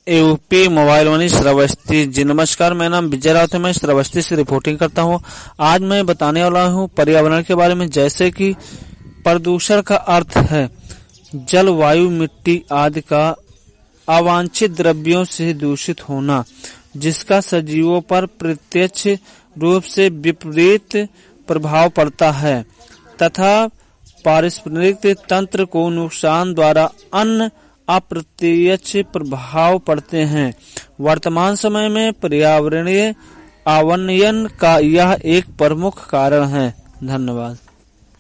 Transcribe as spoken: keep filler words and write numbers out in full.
UP mobile Vaani Shravasti. जी नमस्कार, मेरा नाम विजय राउत है, मैं श्रावस्ती से रिपोर्टिंग करता हूँ। आज मैं बताने वाला हूँ पर्यावरण के बारे में, जैसे कि प्रदूषण का अर्थ है जल, वायु, मिट्टी आदि का अवांछित द्रव्यों से दूषित होना, जिसका सजीवों पर प्रत्यक्ष रूप से विपरीत प्रभाव पड़ता है तथा पारिस्थितिक तंत्र को नुकसान द्वारा अन्य अप्रत्यक्ष प्रभाव पड़ते हैं। वर्तमान समय में पर्यावरणीय अवनयन का यह एक प्रमुख कारण है। धन्यवाद।